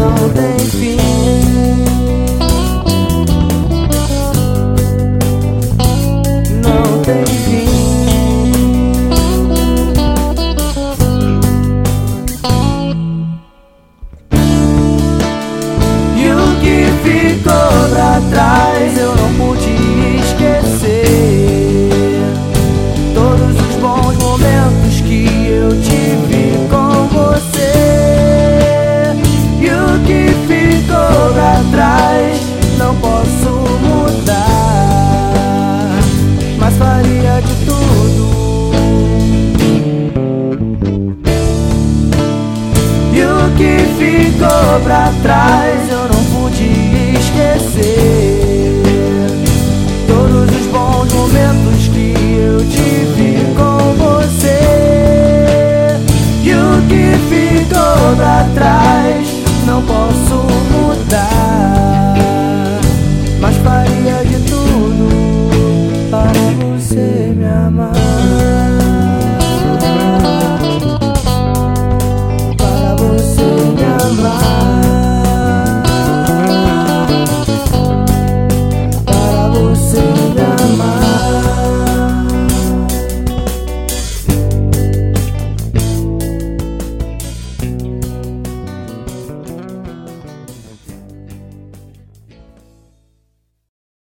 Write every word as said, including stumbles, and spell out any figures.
não tem fim. Não tem fim. E o que ficou pra trás eu não pude esquecer. Todos os bons momentos que eu tive com você. E o que ficou pra trás não posso mudar, mas faria de tudo. E o que ficou pra trás eu não pude esquecer. Todos os bons momentos que eu tive com você. E o que ficou pra trás não posso